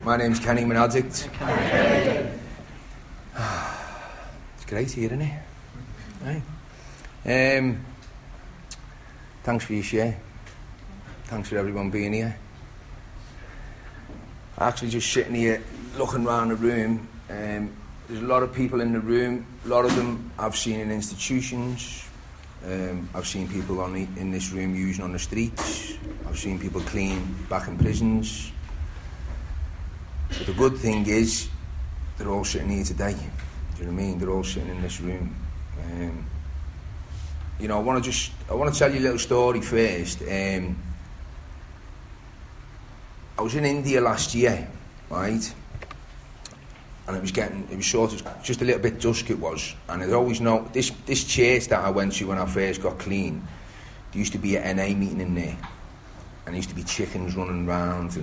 My name's Kenny, I'm an addict. It's great here, isn't it? Right. Thanks for your share. Thanks for everyone being here. Actually just sitting here looking around the room. There's a lot of people in the room. A lot of them I've seen in institutions. I've seen people in this room using on the streets. I've seen people clean back in prisons. But the good thing is, they're all sitting here today. Do you know what I mean? They're all sitting in this room. I want to tell you a little story first. I was in India last year, right? And it was sort of just a little bit dusk it was. And I always know, this church that I went to when I first got clean, there used to be an NA meeting in there. And there used to be chickens running around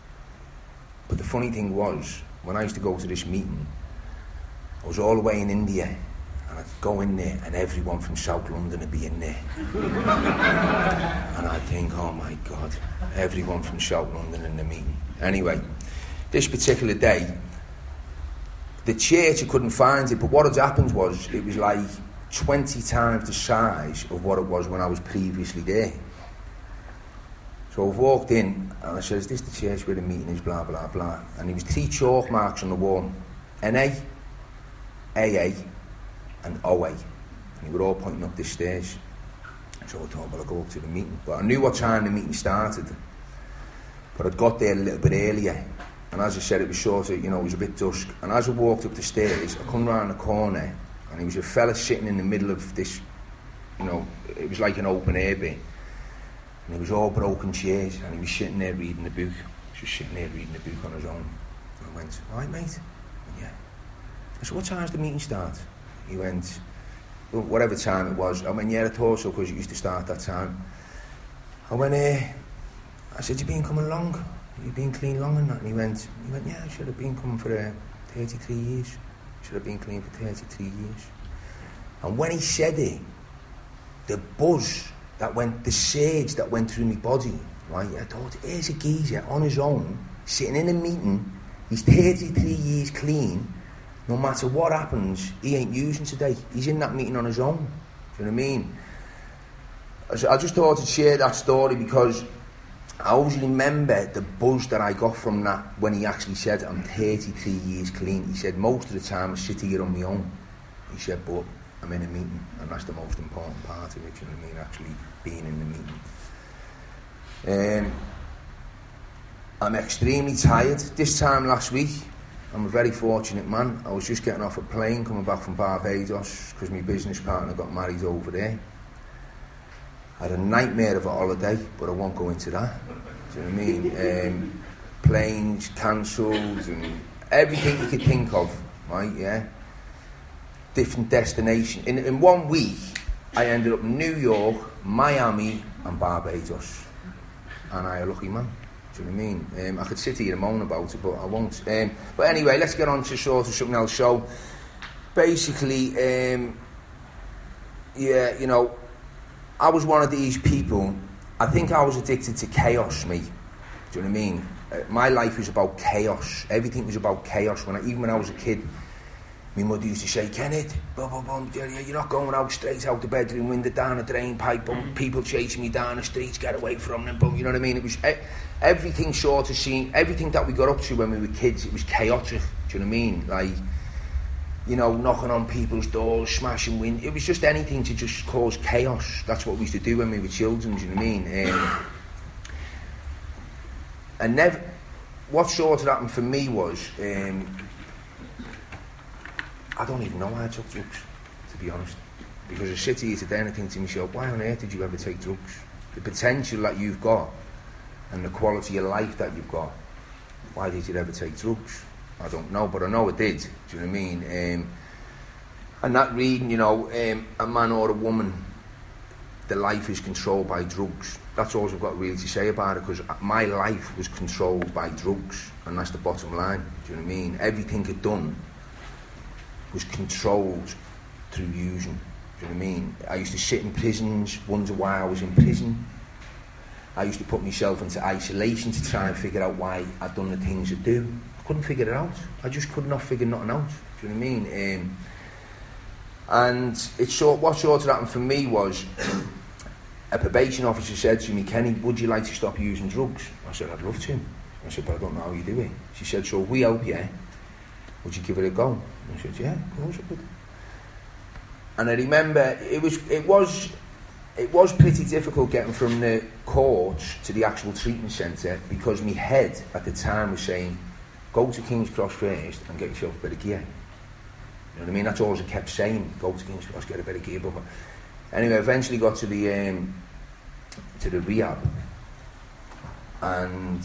But the funny thing was, when I used to go to this meeting, I was all the way in India, and I'd go in there, and everyone from South London would be in there. And I'd think, oh my God, everyone from South London in the meeting. Anyway, this particular day, the church, I couldn't find it, but what had happened was, it was like 20 times the size of what it was when I was previously there. So I've walked in, and I said, is this the church where the meeting is, blah, blah, blah. And there was 3 chalk marks on the wall. NA, AA, and OA. And they were all pointing up the stairs. So I thought, well, I'll go up to the meeting. But I knew what time the meeting started. But I'd got there a little bit earlier. And as I said, it was sort of, it was a bit dusk. And as I walked up the stairs, I come round the corner, and there was a fella sitting in the middle of this, it was like an open air bit. And it was all broken chairs, and he was sitting there reading the book. He was just sitting there reading the book on his own. And I went, all right, mate? Yeah. I said, what time's the meeting start? He went, well, whatever time it was. I went, yeah, I thought so, because it used to start that time. I went, I said, you been coming along? You been clean long and that? And he went, yeah, I should have been coming for 33 years. Should have been clean for 33 years. And when he said it, the buzz the surge that went through my body, right? I thought, here's a geezer on his own, sitting in a meeting, he's 33 years clean, no matter what happens, he ain't using today. He's in that meeting on his own. Do you know what I mean? I just thought to share that story because I always remember the buzz that I got from that when he actually said, I'm 33 years clean. He said, most of the time I sit here on my own. He said, but I'm in a meeting, and that's the most important part of it, you know what I mean, actually being in the meeting. I'm extremely tired. This time last week, I'm a very fortunate man. I was just getting off a plane, coming back from Barbados, because my business partner got married over there. I had a nightmare of a holiday, but I won't go into that. Do you know what I mean? Planes cancelled, and everything you could think of, right, yeah? Different destination. In 1 week, I ended up in New York, Miami, and Barbados. And I a lucky man. Do you know what I mean? I could sit here and moan about it, but I won't. But anyway, let's get on to sort of something else. So, basically, I was one of these people. I think I was addicted to chaos, mate. Do you know what I mean? My life was about chaos. Everything was about chaos. Even when I was a kid, my mother used to say, Kenneth, you're not going out straight out the bedroom window, down a drain pipe, people chasing me down the streets, get away from them, you know what I mean? It was everything sort of seen, everything that we got up to when we were kids, it was chaotic, do you know what I mean? Like, knocking on people's doors, smashing windows, it was just anything to just cause chaos. That's what we used to do when we were children, do you know what I mean? What sort of happened for me was, I don't even know why I took drugs, to be honest. Because I sit here today and I think to myself, why on earth did you ever take drugs? The potential that you've got and the quality of life that you've got, why did you ever take drugs? I don't know, but I know I did. Do you know what I mean? And that reading, a man or a woman, their life is controlled by drugs. That's all I've got really to say about it, because my life was controlled by drugs, and that's the bottom line. Do you know what I mean? Everything I'd done was controlled through using. Do you know what I mean? I used to sit in prisons, wonder why I was in prison. I used to put myself into isolation to try and figure out why I'd done the things I do. I couldn't figure it out. I just could not figure nothing out. Do you know what I mean? And what sort of happened for me was a probation officer said to me, Kenny, would you like to stop using drugs? I said, I'd love to. I said, but I don't know how you do it. She said, so if we help you, would you give it a go? I said, yeah, of course I would. And I remember it was pretty difficult getting from the court to the actual treatment centre, because my head at the time was saying, go to King's Cross first and get yourself a bit of gear. You know what I mean? That's all I kept saying, go to King's Cross, get a bit of gear. But anyway, eventually got to the rehab, and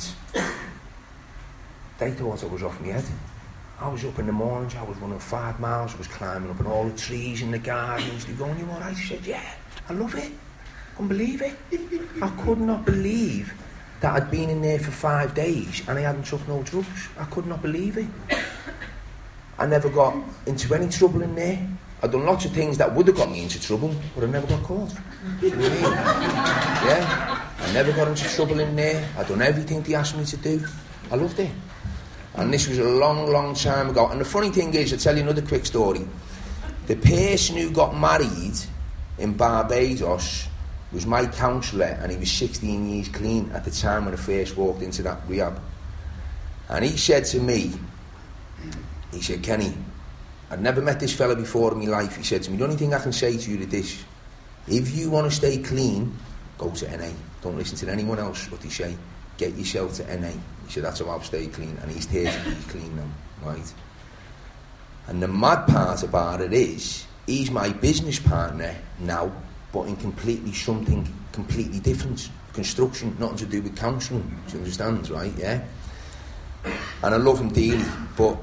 they thought I was off my head. I was up in the mornings, I was running 5 miles, I was climbing up on all the trees in the gardens. They going, you all right? I said, yeah, I love it. I couldn't believe it. I could not believe that I'd been in there for 5 days and I hadn't took no drugs. I could not believe it. I never got into any trouble in there. I'd done lots of things that would have got me into trouble, but I never got caught. You know what I mean? Yeah, I never got into trouble in there. I'd done everything they asked me to do. I loved it. And this was a long, long time ago. And the funny thing is, I'll tell you another quick story. The person who got married in Barbados was my counsellor, and he was 16 years clean at the time when I first walked into that rehab. And he said to me, he said, Kenny, I'd never met this fella before in my life. He said to me, the only thing I can say to you is this: if you want to stay clean, go to NA. Don't listen to anyone else, what they say. Get yourself to NA. He said, that's how I'll stay clean. And he's 30 years clean now, right? And the mad part about it is, he's my business partner now, but in something completely different. Construction, nothing to do with counselling. Do you understand, right? Yeah. And I love him dearly, but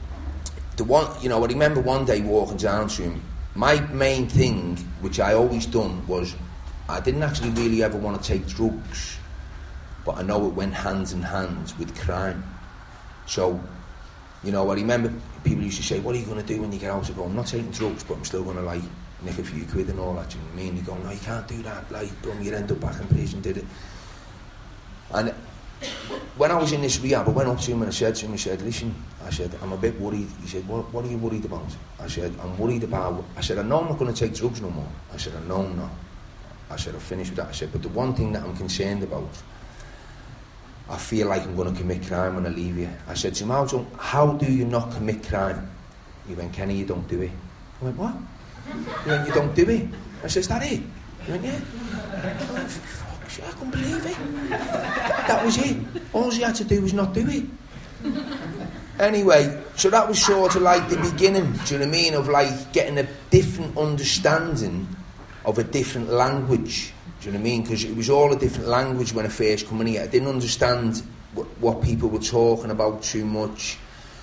I remember one day walking down to him. My main thing, which I always done, was I didn't actually really ever want to take drugs, but I know it went hand in hand with crime. So, I remember people used to say, what are you going to do when you get out? I go, I'm not taking drugs, but I'm still going to nick a few quid and all that. Do you know what I mean? You go, no, you can't do that. You end up back in prison, did it? And when I was in this rehab, I went up to him and I said to him, listen, I'm a bit worried. He said, what are you worried about? I said, I'm worried about, I know I'm not going to take drugs no more. I said, I know I'm not. I said, I've finished with that. I said, but the one thing that I'm concerned about, I feel like I'm going to commit crime when I leave you. I said to him, how do you not commit crime? He went, Kenny, you don't do it. I went, what? He went, you don't do it. I said, is that it? He went, yeah. I went, fuck, I couldn't believe it. That was it. All he had to do was not do it. Anyway, so that was sort of like the beginning, do you know what I mean, of getting a different understanding of a different language. Do you know what I mean? Because it was all a different language when I first come in here. I didn't understand what people were talking about too much.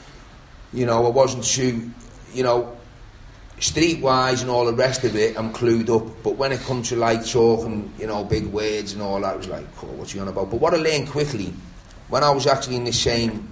I wasn't too, streetwise and all the rest of it, I'm clued up. But when it comes to talking, big words and all that, I was like, oh, what's he on about? But what I learned quickly, when I was actually in the same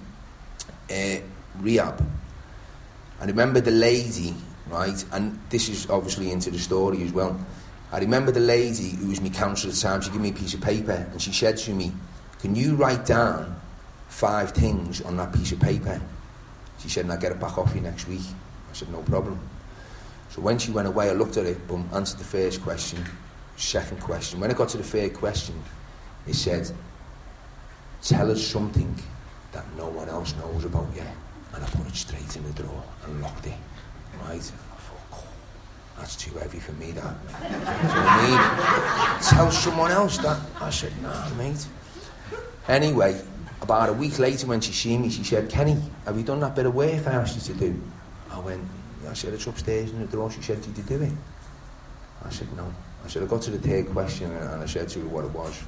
rehab, I remember the lady, right, and this is obviously into the story as well. I remember the lady who was my counsellor at the time. She gave me a piece of paper and she said to me, can you write down 5 things on that piece of paper? She said, and I'll get it back off you next week. I said, no problem. So when she went away, I looked at it, boom, answered the first question, second question. When I got to the third question, it said, tell us something that no one else knows about you. And I put it straight in the drawer and locked it, right? That's too heavy for me, that. Do you know what I mean? Tell someone else that. I said, nah, mate. Anyway, about a week later when she seen me, she said, Kenny, have you done that bit of work I asked you to do? I went, I said, it's upstairs in the drawer. She said, did you do it? I said, no. I said, I got to the third question and I said to her what it was.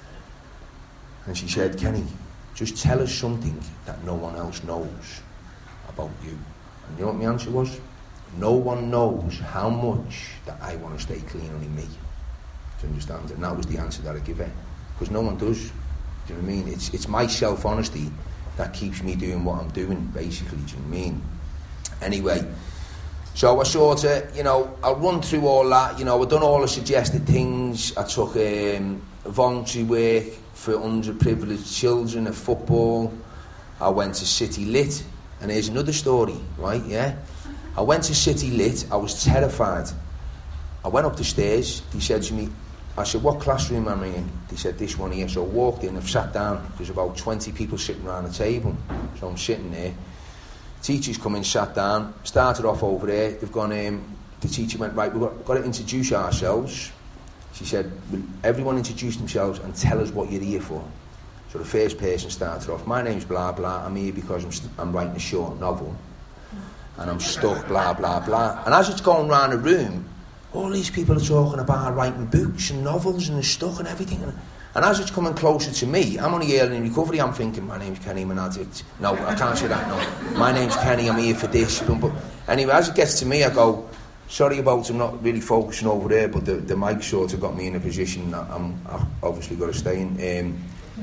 And she said, Kenny, just tell us something that no one else knows about you. And you know what my answer was? No one knows how much that I want to stay clean, only me. Do you understand? And that was the answer that I give her. Because no one does. Do you know what I mean? It's my self-honesty that keeps me doing what I'm doing, basically. Do you know what I mean? Anyway, So I sort of, I'll run through all that. I've done all the suggested things. I took voluntary work for underprivileged children at football. I went to City Lit, and here's another story, right, yeah? I went to City Lit, I was terrified. I went up the stairs, he said to me, I said, what classroom am I in? He said, this one here. So I walked in, I've sat down, there's about 20 people sitting around the table. So I'm sitting there. Teachers come in, sat down, started off over there. They've gone, the teacher went, right, we've got to introduce ourselves. She said, will everyone introduce themselves and tell us what you're here for? So the first person started off, my name's blah, blah, I'm here because I'm writing a short novel. And I'm stuck, blah, blah, blah. And as it's going around the room, all these people are talking about writing books and novels and they're stuck and everything. And as it's coming closer to me, I'm only early in recovery, I'm thinking, my name's Kenny, I'm an addict. No, I can't say that, no. My name's Kenny, I'm here for this. But anyway, as it gets to me, I go, sorry about I'm not really focusing over there, but the mic sort of got me in a position that I've obviously got to stay in.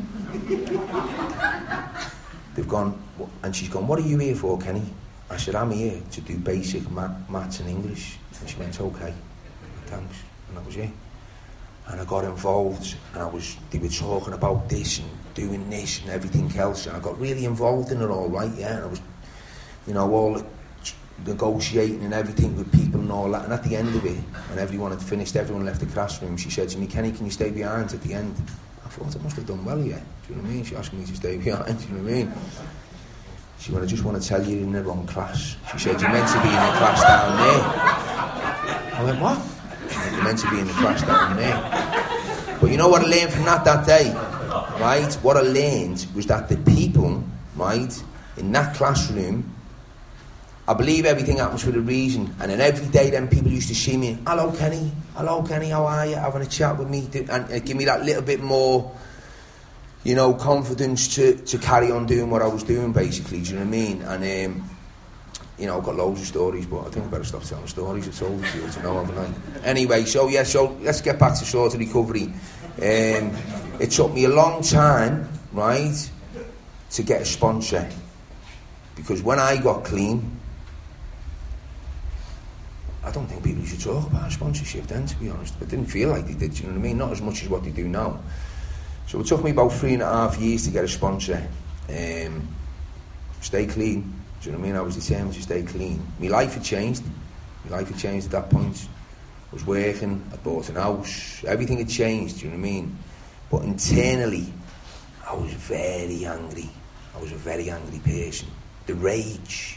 They've gone, and she's gone, what are you here for, Kenny? I said, I'm here to do basic maths and English. And she went, okay, thanks. And that was it. And I got involved, and they were talking about this and doing this and everything else, and I got really involved in it all, right, yeah, and I was, all the negotiating and everything with people and all that, and at the end of it, when everyone had finished, everyone left the classroom, she said to me, Kenny, can you stay behind at the end? I thought, I must have done well, yeah, do you know what I mean? She asked me to stay behind, do you know what I mean? She went, I just want to tell you you're in the wrong class. She said, you're meant to be in the class down there. I went, what? You're meant to be in the class down there. But you know what I learned from that day? Right? What I learned was that the people, right, in that classroom, I believe everything happens for a reason. And then every day then people used to see me, hello Kenny, how are you? Having a chat with me. And give me that little bit more, confidence to carry on doing what I was doing, basically. Do you know what I mean? And, I've got loads of stories, but I think I better stop telling stories. It's all to you to know, haven't I? Anyway, so let's get back to sort of recovery. It took me a long time, right, to get a sponsor. Because when I got clean, I don't think people should talk about sponsorship then, to be honest. I didn't feel like they did, you know what I mean? Not as much as what they do now. So it took me about 3.5 years to get a sponsor. Stay clean. Do you know what I mean? I was determined to stay clean. My life had changed. at that point. I was working, I bought an house, everything had changed, do you know what I mean? But internally, I was very angry. I was a very angry person. The rage,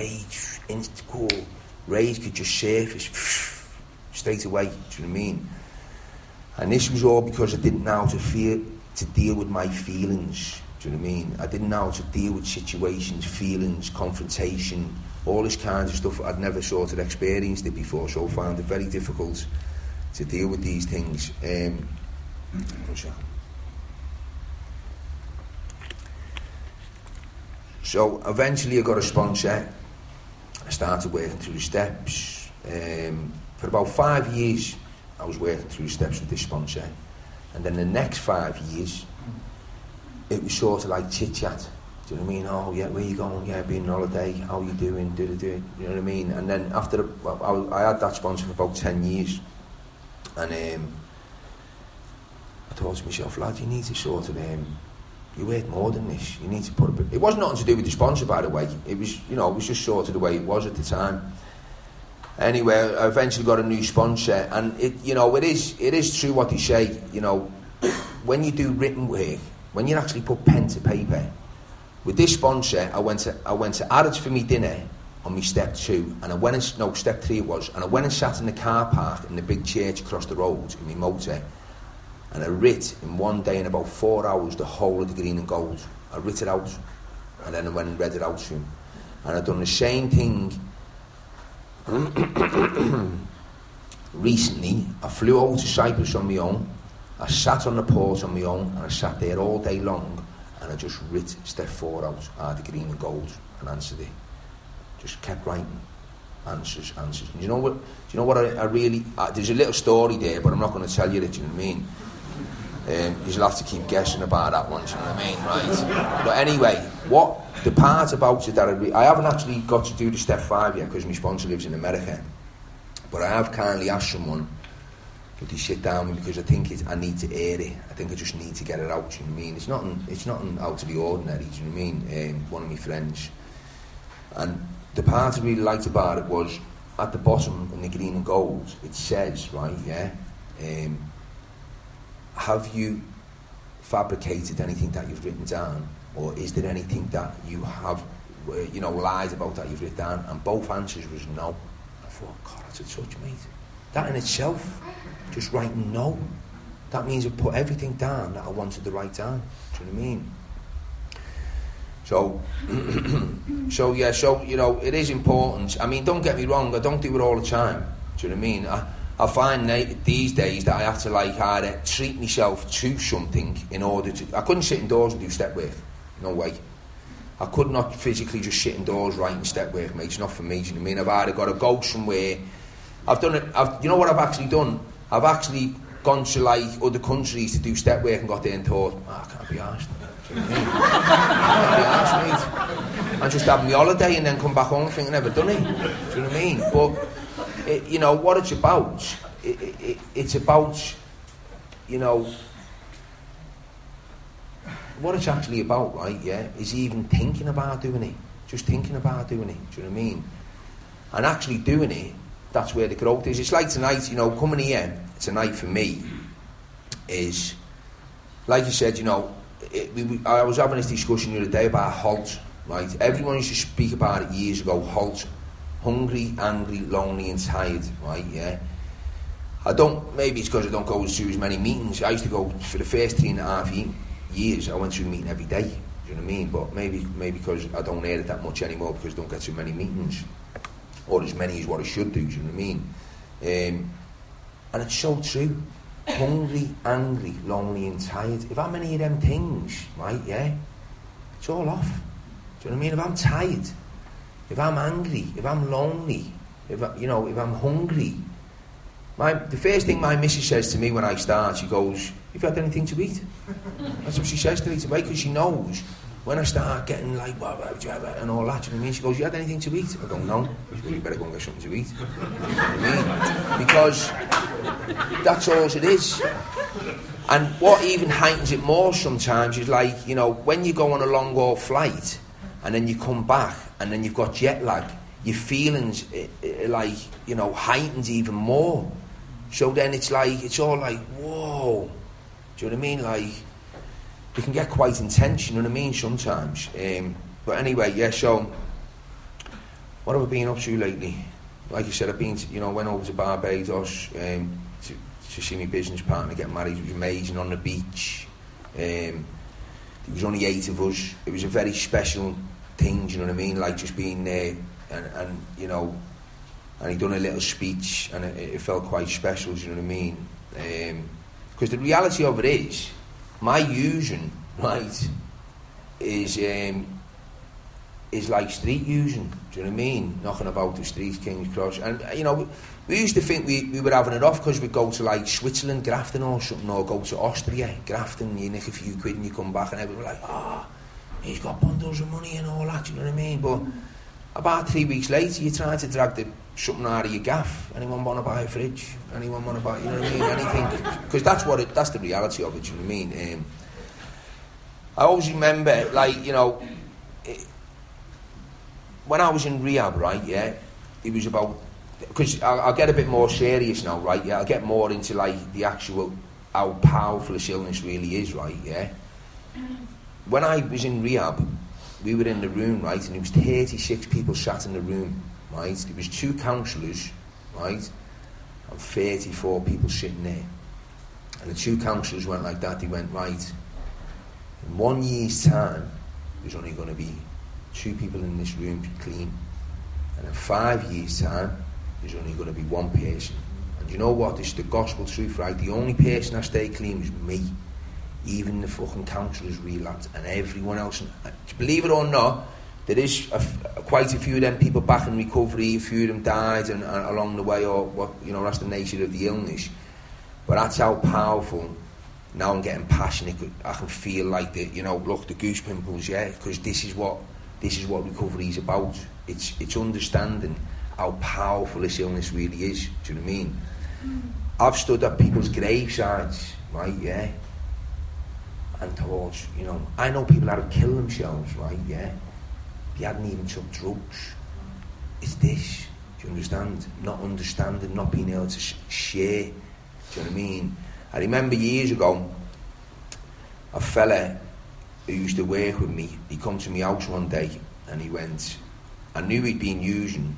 rage could just surface straight away, do you know what I mean? And this was all because I didn't know how to deal with my feelings. Do you know what I mean? I didn't know how to deal with situations, feelings, confrontation, all this kind of stuff. I'd never sort of experienced it before, so I found it very difficult to deal with these things. One second. So eventually I got a sponsor. I started working through the steps. For about 5 years I was working through the steps with this sponsor. And then the next 5 years it was sort of like chit-chat. Do you know what I mean? Oh, yeah, where you going? Yeah, being on holiday. How you doing? Do. You know what I mean? And then after, I had that sponsor for about 10 years. And I thought to myself, lad, you need to sort of, you worth more than this. You need to put a bit... It wasn't nothing to do with the sponsor, by the way. It was, it was just sort of the way it was at the time. Anyway, I eventually got a new sponsor. And, it is true what they say, when you do written work, when you actually put pen to paper. With this sponsor, I went to Harrods for me dinner on my step 2, and step 3 it was, and I went and sat in the car park in the big church across the road in my motor, and I writ in one day in about 4 hours the whole of the Green and Gold. I writ it out, and then I went and read it out to him. And I've done the same thing recently. I flew over to Cyprus on my own. I sat on the port on my own, and I sat there all day long, and I just writ step 4 out of the Green and Gold and answered it. Just kept writing answers. And do you know what I really... there's a little story there, but I'm not going to tell you it, do you know what You'll have to keep guessing about that one, do you know what I mean, right? But anyway, what the part about it that I haven't actually got to do the step 5 yet because my sponsor lives in America, but I have kindly asked someone to sit down with me because I think I need to air it. I think I just need to get it out, do you know what I mean? It's nothing out of the ordinary, do you know what I mean? One of my friends. And the part I really liked about it was, at the bottom in the green and gold, it says, right, yeah, have you fabricated anything that you've written down, or is there anything that you have, lied about that you've written down? And both answers was no. I thought, God, that's a touch, mate. That in itself, just writing no, that means I've put everything down that I wanted to write down. Do you know what I mean? So it is important. I mean, don't get me wrong, I don't do it all the time. Do you know what I mean? I find these days that I have to either treat myself to something in order to... I couldn't sit indoors and do step work. No way. I could not physically just sit indoors writing step work, mate. It's not for me, do you know what I mean? I've either got to go somewhere. I've done it... you know what I've actually done? I've actually gone to other countries to do step work and got there and thought, I can't be arsed. Do you know what I mean? I can't be arsed, mate. And just have my holiday and then come back home and think I've never done it. Do you know what I mean? But... what it's about, it's about, what it's actually about, right, yeah, is even thinking about doing it. Just thinking about doing it, do you know what I mean? And actually doing it, that's where the growth is. It's like tonight, coming here tonight for me is, like you said, I was having this discussion the other day about HALT, right? Everyone used to speak about it years ago, HALT. Hungry, angry, lonely and tired, right, yeah. Maybe it's because I don't go to as many meetings. I used to go, for the first 3.5 years, I went to a meeting every day, do you know what I mean? But maybe because I don't hear it that much anymore because I don't get too many meetings. Or as many as what I should do, do you know what I mean? And it's so true. Hungry, angry, lonely and tired. If I'm any of them things, right, yeah, it's all off. Do you know what I mean? If I'm tired, if I'm angry, if I'm lonely, if I'm hungry, the first thing my missus says to me when I start, she goes, "Have you had anything to eat?" That's what she says to me, because she knows when I start getting and all that, do you know what I mean? She goes, "You had anything to eat?" I go, "No." She goes, "You better go and get something to eat." You know what I mean? Because that's all it is. And what even heightens it more sometimes is when you go on a long haul flight and then you come back and then you've got jet lag, your feelings heightened even more. So then it's all whoa, do you know what I mean? It can get quite intense, you know what I mean, sometimes. But anyway, yeah, so what have I been up to lately? Like I said, I've been went over to Barbados to see my business partner get married. It was amazing on the beach. There was only 8 of us. It was a very special thing, you know what I mean? Just being there and and he done a little speech and it felt quite special, you know what I mean? Because the reality of it is, my using, right, is like street using, do you know what I mean? Knocking about the streets, King's Cross. And, we used to think we were having it off because we'd go to Switzerland, Grafton or something, or go to Austria, Grafton, you nick a few quid and you come back and everyone were like, he's got bundles of money and all that, you know what I mean? But about 3 weeks later, you're trying to drag something out of your gaff. Anyone want to buy a fridge? Anyone want to buy, you know what I mean? Anything. Because that's the reality of it, you know what I mean? I always remember, when I was in rehab, right, yeah, it was about... Because I'll get a bit more serious now, right, yeah? I'll get more into, the actual... how powerful this illness really is, right, yeah? When I was in rehab, we were in the room, right, and there was 36 people sat in the room, right? There was 2 counsellors, right, and 34 people sitting there. And the 2 counsellors went like that. They went, right, in 1 year's time, there's only going to be 2 people in this room to clean. And in 5 years' time, there's only going to be 1 person. And you know what? This is the gospel truth, right? The only person that stayed clean was me. Even the fucking counsellors relapsed, and everyone else. Believe it or not, there is quite a few of them people back in recovery. A few of them died and along the way, or what, that's the nature of the illness. But that's how powerful now I'm getting passionate. I can feel like the goose pimples, because this is what recovery is about. It's understanding how powerful this illness really is. Do you know what I mean? I've stood at people's gravesides, right, and thought, I know people that have killed themselves, right, they hadn't even took drugs. It's this, do you understand? Not understanding, not being able to share, do you know what I mean? I remember years ago, a fella who used to work with me, he come to my house one day and he went, I knew he'd been using,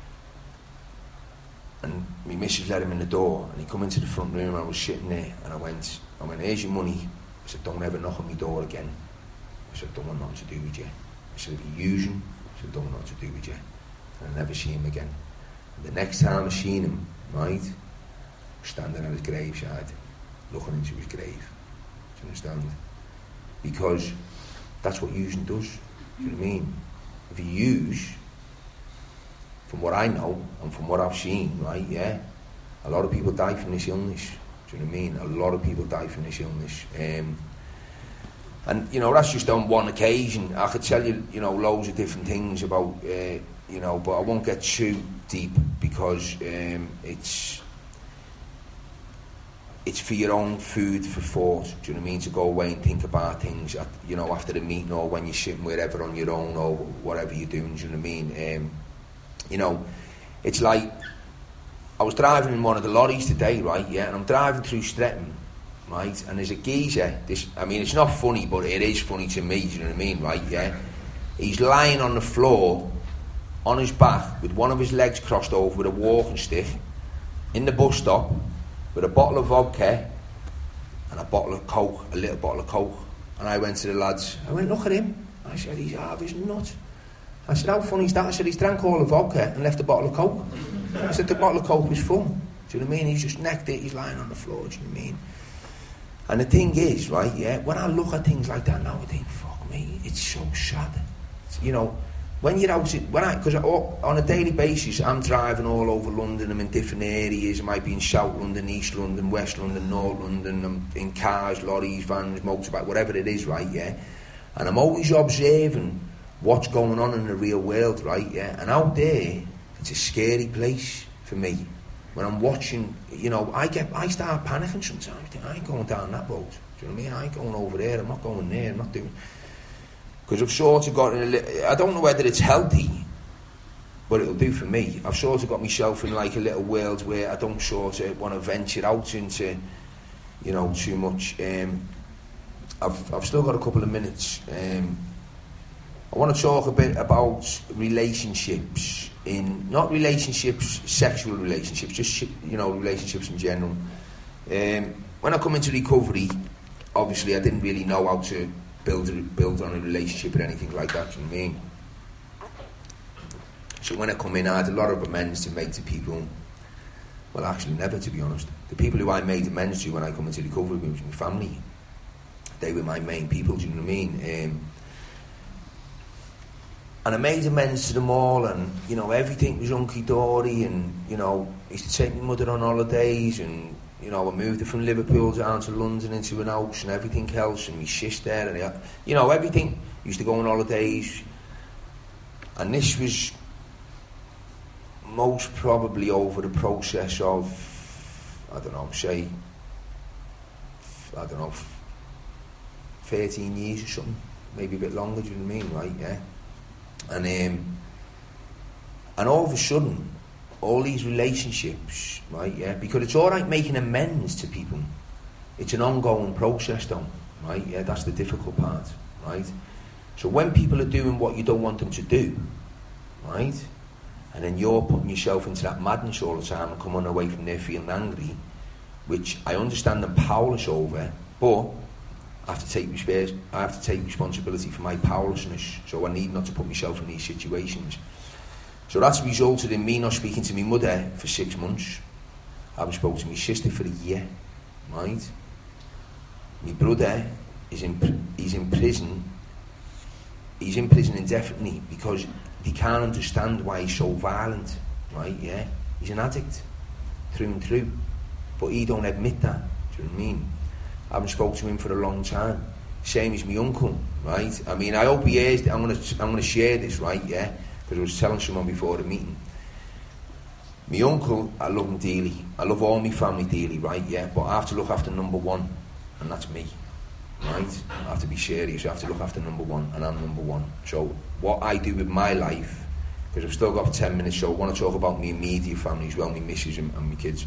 and my missus let him in the door, and he come into the front room and I was sitting there, and I went, here's your money. I said, don't ever knock on my door again. I said, don't want nothing to do with you. I said, if you're using, I said, don't want nothing to do with you. And I never see him again. And the next time I seen him, right, standing at his graveside, looking into his grave. Do you understand? Because that's what using does. Do you know what I mean? If you use, from what I know and from what I've seen, right, a lot of people die from this illness. Do you know what I mean? A lot of people die from this illness. And, that's just on one occasion. I could tell you, loads of different things about, but I won't get too deep because it's for your own food for thought. Do you know what I mean? To go away and think about things, after the meeting or when you're sitting wherever on your own or whatever you're doing. Do you know what I mean? It's like I was driving in one of the lorries today, right? And I'm driving through Streatham, right? And there's a geezer. It's not funny, but it is funny to me. Do you know what I mean, right? He's lying on the floor, on his back, with one of his legs crossed over with a walking stick, in the bus stop, with a bottle of vodka and a bottle of Coke, a little bottle of Coke. And I went to the lads. I went, look at him. I said, he's half his nut. I said, how funny is that? I said, he's drank all the vodka and left a bottle of Coke. I said, the bottle of Coke was full. Do you know what I mean? He's just necked it, he's lying on the floor, do you know what I mean? And the thing is, right, when I look at things like that now, I think, fuck me, it's so sad. When you're out, because on a daily basis, I'm driving all over London, I'm in different areas, I might be in South London, East London, West London, North London, I'm in cars, lorries, vans, motorbike, whatever it is, right, and I'm always observing what's going on in the real world, right, and out there, it's a scary place for me. When I'm watching, I start panicking sometimes. I ain't going down that road. Do you know what I mean? I ain't going over there. I'm not going there. I'm not doing. Because I've sort of got. I don't know whether it's healthy, but it'll do for me. I've sort of got myself in like a little world where I don't sort of want to venture out into, too much. I've still got a couple of minutes. I want to talk a bit about relationships. Not relationships, sexual relationships, just relationships in general. When I come into recovery, obviously I didn't really know how to build on a relationship or anything like that. Do you know what I mean? So when I come in, I had a lot of amends to make to people. Well, actually, never, to be honest. The people who I made amends to when I come into recovery was my family. They were my main people. Do you know what I mean? And I made amends to them all, and, everything was hunky-dory, and, I used to take my mother on holidays, and, I moved her from Liverpool down to London into an house and everything else, and my sister, and, everything. Used to go on holidays, and this was most probably over the process of, 13 years or something, maybe a bit longer, do you know what I mean, right, And all of a sudden, all these relationships, right, because it's all right making amends to people. It's an ongoing process, though, right, that's the difficult part, right? So when people are doing what you don't want them to do, right, and then you're putting yourself into that madness all the time and coming away from there feeling angry, which I understand I'm powerless over, but I have to take responsibility for my powerlessness, so I need not to put myself in these situations. So that's resulted in me not speaking to my mother for 6 months. I haven't spoken to my sister for a year, right? My brother he's in prison. He's in prison indefinitely because he can't understand why he's so violent, right? He's an addict through and through, but he don't admit that. Do you know what I mean? I haven't spoken to him for a long time. Same as my uncle, right? I mean, I hope he hears. I'm gonna share this, right? Yeah, because I was telling someone before the meeting. My uncle, I love him dearly. I love all my family dearly, right? Yeah, but I have to look after number one, and that's me, right? I have to be serious. I have to look after number one, and I'm number one. So what I do with my life, because I've still got 10 minutes, so I want to talk about my immediate family as well, my missus and my kids.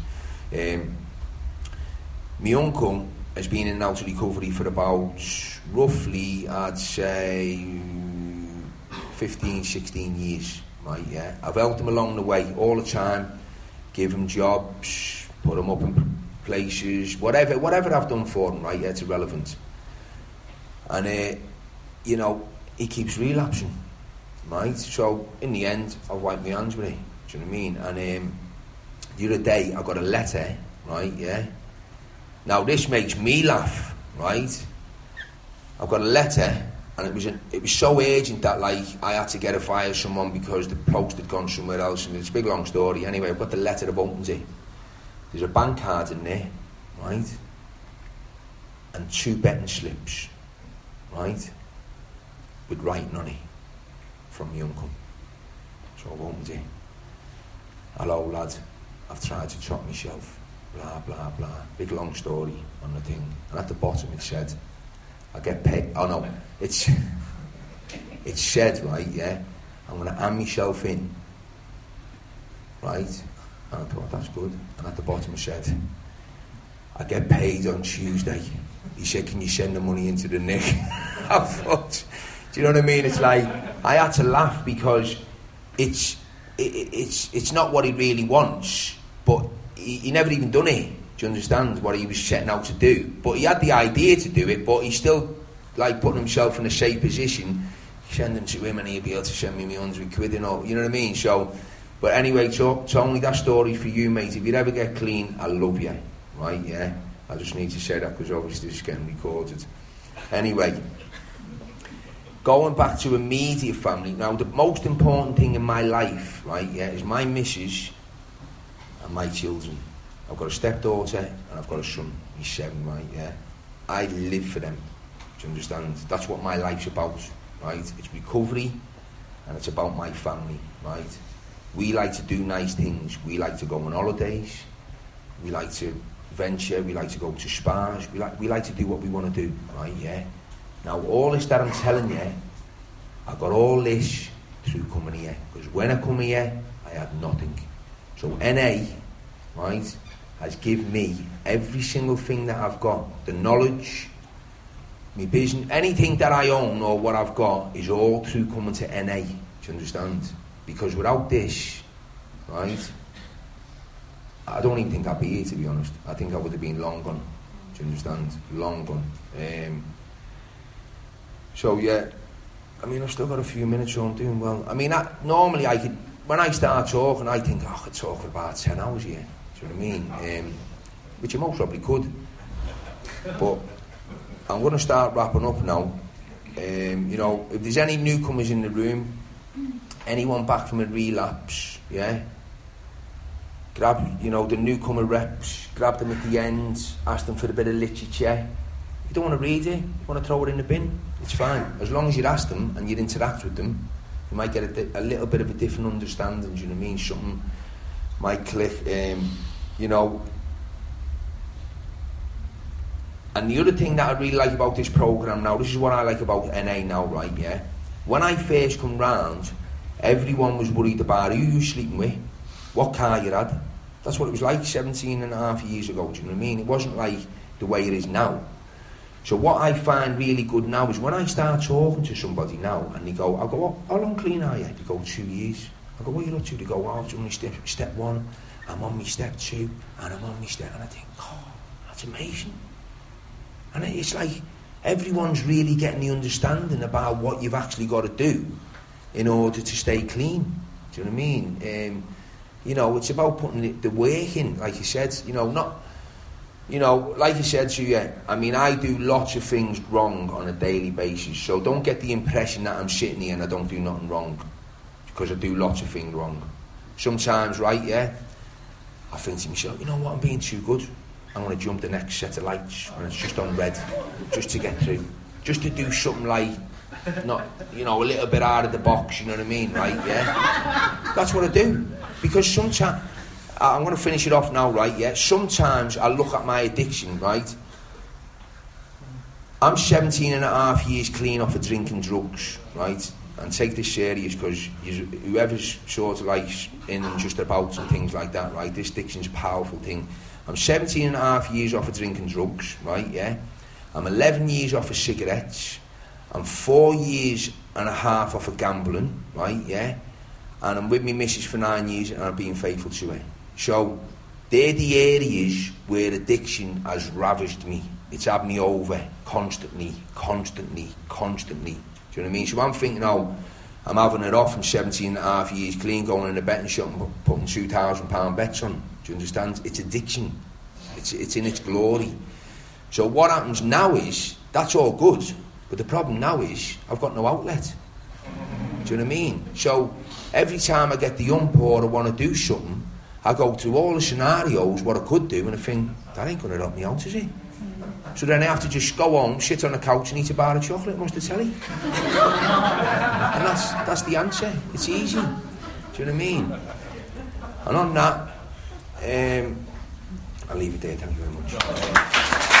My uncle has been in and out of recovery for about, roughly, I'd say, 15, 16 years, right, yeah. I've helped him along the way, all the time, give him jobs, put him up in places, whatever I've done for him, right, yeah, it's irrelevant. And, you know, he keeps relapsing, right, so, in the end, I've wiped my hands with it, do you know what I mean? And, the other day, I got a letter, right, yeah. Now, this makes me laugh, right? I've got a letter, and it was so urgent that, like, I had to get it via someone because the post had gone somewhere else, and it's a big, long story. Anyway, I've got the letter, I've opened it. There's a bank card in there, right? And 2 betting slips, right? With writing on it from my uncle. So I've opened it. Hello, lad. I've tried to chop myself. Blah, blah, blah. Big long story on the thing. And at the bottom it said, I get paid. Oh no, it said, right, yeah, I'm going to hand myself in. Right? And I thought, that's good. And at the bottom it said, I get paid on Tuesday. He said, can you send the money into the Nick? I thought, do you know what I mean? It's like, I had to laugh because it's not what he really wants, but he never even done it. Do you understand what he was setting out to do? But he had the idea to do it, but he's still like putting himself in a safe position. Send them to him and he'll be able to send me my 100 quid and all, you know what I mean? So, but anyway, so only that story for you, mate. If you ever get clean, I love you, right? Yeah, I just need to say that because obviously it's getting recorded. Anyway, going back to immediate family. Now, the most important thing in my life, right, yeah, is my missus and my children. I've got a stepdaughter and I've got a son. He's 7, right, yeah. I live for them. Do you understand? That's what my life's about, right? It's recovery and it's about my family, right? We like to do nice things. We like to go on holidays. We like to venture. We like to go to spas. We like to do what we want to do, right, yeah. Now, all this that I'm telling you, I got all this through coming here. Because when I come here, I had nothing. So NA, right, has given me every single thing that I've got. The knowledge, my business, anything that I own or what I've got is all through coming to NA. Do you understand? Because without this, right, I don't even think I'd be here, to be honest. I think I would have been long gone. Do you understand? Long gone. So yeah, I mean, I've still got a few minutes, so I'm doing well. I mean, normally I could, when I start talking, I think, I could talk for about 10 hours here. Do you know what I mean? Which I most probably could. But I'm going to start wrapping up now. You know, if there's any newcomers in the room, anyone back from a relapse, yeah, grab, you know, the newcomer reps, grab them at the end, ask them for a bit of literature. If you don't want to read it, you want to throw it in the bin, it's fine. As long as you ask them and you interact with them, you might get a little bit of a different understanding, do you know what I mean? Something might click, you know. And the other thing that I really like about this programme now, this is what I like about NA now, right, yeah? When I first come round, everyone was worried about who you were sleeping with, what car you had. That's what it was like 17 and a half years ago, do you know what I mean? It wasn't like the way it is now. So what I find really good now is when I start talking to somebody now and they go, I go, how long clean are you? They go, 2 years. I go, what are you up to? They go, oh, it's only step 1, I'm on my step 2, and I'm on my step, and I think, oh, that's amazing. And it's like everyone's really getting the understanding about what you've actually got to do in order to stay clean. Do you know what I mean? You know, it's about putting the work in, like you said, you know, not... You know, like I said to you, I mean, I do lots of things wrong on a daily basis, so don't get the impression that I'm sitting here and I don't do nothing wrong, because I do lots of things wrong. Sometimes, right, yeah, I think to myself, you know what, I'm being too good. I'm going to jump the next set of lights and it's just on red, just to get through, just to do something like, not, you know, a little bit out of the box, you know what I mean, right, yeah? That's what I do, because sometimes, I'm going to finish it off now, right, yeah? Sometimes I look at my addiction, right? I'm 17 and a half years clean off of drinking drugs, right? And take this serious, because whoever's sort of like in and just about and things like that, right? This addiction's a powerful thing. I'm 17 and a half years off of drinking drugs, right, yeah? I'm 11 years off of cigarettes. I'm 4 years and a half off of gambling, right, yeah? And I'm with me missus for 9 years and I'm being faithful to her. So, they're the areas where addiction has ravaged me. It's had me over constantly. Do you know what I mean? So I'm thinking, oh, I'm having it off. I'm 17 and a half years clean, going in a betting shop and putting £2,000 bets on. Do you understand? It's addiction. It's in its glory. So what happens now is, that's all good, but the problem now is, I've got no outlet. Do you know what I mean? So every time I get the ump or I want to do something, I go through all the scenarios, what I could do, and I think, that ain't going to help me out, is it? So then I have to just go home, sit on the couch and eat a bar of chocolate and watch the telly. And that's the answer. It's easy. Do you know what I mean? And on that, I'll leave it there. Thank you very much.